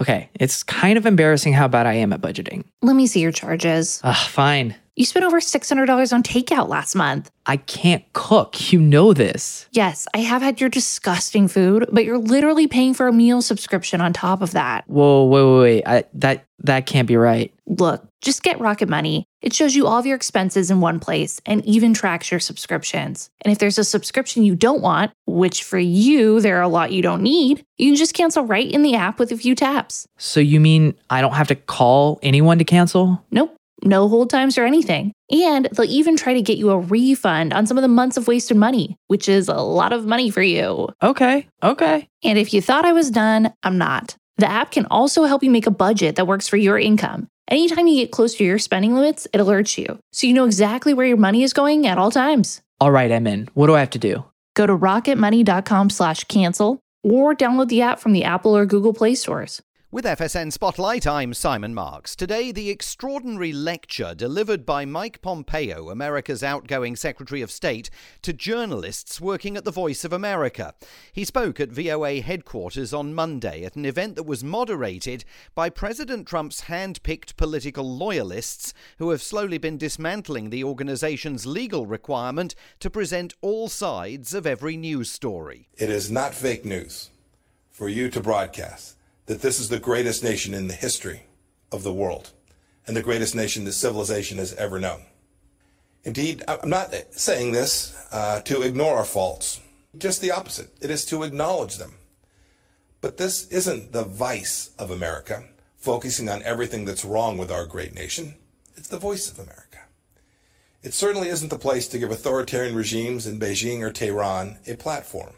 Okay, it's kind of embarrassing how bad I am at budgeting. Let me see your charges. Fine. You spent over $600 on takeout last month. I can't cook. You know this. Yes, I have had your disgusting food, but you're literally paying for a meal subscription on top of that. Whoa, wait. That can't be right. Look, just get Rocket Money. It shows you all of your expenses in one place and even tracks your subscriptions. And if there's a subscription you don't want, which for you, there are a lot you don't need, you can just cancel right in the app with a few taps. So you mean I don't have to call anyone to cancel? Nope. No hold times or anything. And they'll even try to get you a refund on some of the months of wasted money, which is a lot of money for you. Okay. And if you thought I was done, I'm not. The app can also help you make a budget that works for your income. Anytime you get close to your spending limits, it alerts you, so you know exactly where your money is going at all times. All right, I'm in. What do I have to do? Go to rocketmoney.com/cancel or download the app from the Apple or Google Play stores. With FSN Spotlight, I'm Simon Marks. Today, the extraordinary lecture delivered by Mike Pompeo, America's outgoing Secretary of State, to journalists working at the Voice of America. He spoke at VOA headquarters on Monday at an event that was moderated by President Trump's hand-picked political loyalists who have slowly been dismantling the organization's legal requirement to present all sides of every news story. It is not fake news for you to broadcast that this is the greatest nation in the history of the world and the greatest nation that civilization has ever known. Indeed, I'm not saying this to ignore our faults, just the opposite. It is to acknowledge them. But this isn't the vice of America, focusing on everything that's wrong with our great nation. It's the voice of America. It certainly isn't the place to give authoritarian regimes in Beijing or Tehran a platform.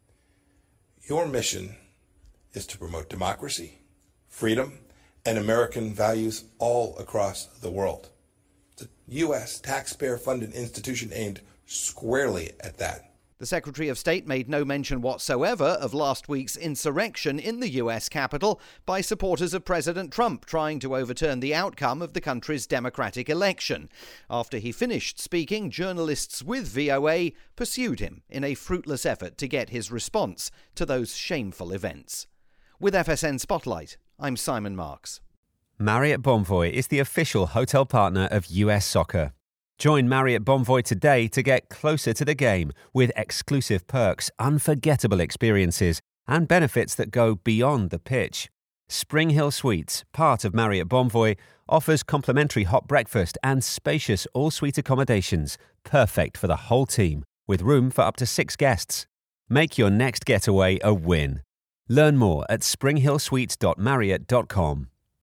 Your mission is to promote democracy, freedom, and American values all across the world. It's a U.S. taxpayer-funded institution aimed squarely at that. The Secretary of State made no mention whatsoever of last week's insurrection in the U.S. Capitol by supporters of President Trump trying to overturn the outcome of the country's democratic election. After he finished speaking, journalists with VOA pursued him in a fruitless effort to get his response to those shameful events. With FSN Spotlight, I'm Simon Marks. Marriott Bonvoy is the official hotel partner of US Soccer. Join Marriott Bonvoy today to get closer to the game with exclusive perks, unforgettable experiences, and benefits that go beyond the pitch. Spring Hill Suites, part of Marriott Bonvoy, offers complimentary hot breakfast and spacious all-suite accommodations, perfect for the whole team, with room for up to 6 guests. Make your next getaway a win. Learn more at springhillsuites.marriott.com.